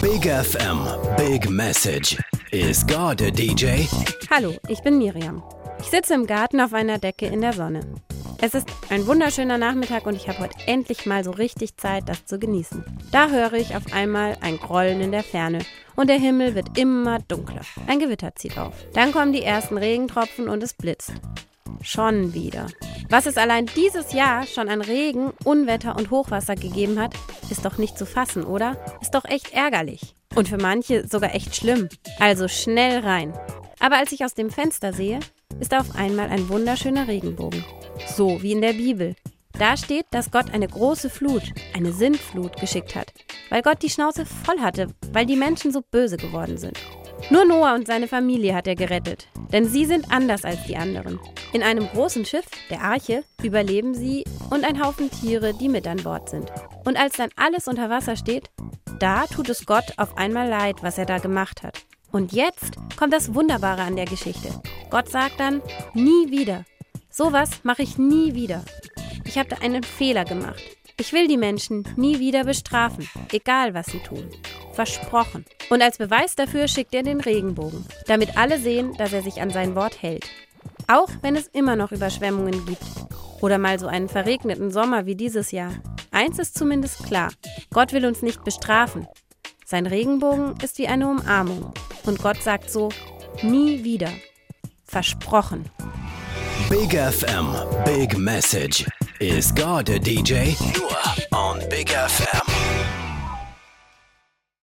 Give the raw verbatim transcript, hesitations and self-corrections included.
Big F M, Big Message. Is God a D J? Hallo, ich bin Miriam. Ich sitze im Garten auf einer Decke in der Sonne. Es ist ein wunderschöner Nachmittag und ich habe heute endlich mal so richtig Zeit, das zu genießen. Da höre ich auf einmal ein Grollen in der Ferne und der Himmel wird immer dunkler. Ein Gewitter zieht auf. Dann kommen die ersten Regentropfen und es blitzt. Schon wieder. Was es allein dieses Jahr schon an Regen, Unwetter und Hochwasser gegeben hat, ist doch nicht zu fassen, oder? Ist doch echt ärgerlich. Und für manche sogar echt schlimm. Also schnell rein. Aber als ich aus dem Fenster sehe, ist da auf einmal ein wunderschöner Regenbogen. So wie in der Bibel. Da steht, dass Gott eine große Flut, eine Sintflut geschickt hat, weil Gott die Schnauze voll hatte, weil die Menschen so böse geworden sind. Nur Noah und seine Familie hat er gerettet, denn sie sind anders als die anderen. In einem großen Schiff, der Arche, überleben sie und ein Haufen Tiere, die mit an Bord sind. Und als dann alles unter Wasser steht, da tut es Gott auf einmal leid, was er da gemacht hat. Und jetzt kommt das Wunderbare an der Geschichte. Gott sagt dann, nie wieder. Sowas mache ich nie wieder. Ich habe da einen Fehler gemacht. Ich will die Menschen nie wieder bestrafen, egal was sie tun. Versprochen. Und als Beweis dafür schickt er den Regenbogen, damit alle sehen, dass er sich an sein Wort hält. Auch wenn es immer noch Überschwemmungen gibt. Oder mal so einen verregneten Sommer wie dieses Jahr. Eins ist zumindest klar. Gott will uns nicht bestrafen. Sein Regenbogen ist wie eine Umarmung. Und Gott sagt so, nie wieder. Versprochen. Big F M, Big Message. Is God a D J? Nur on Big F M.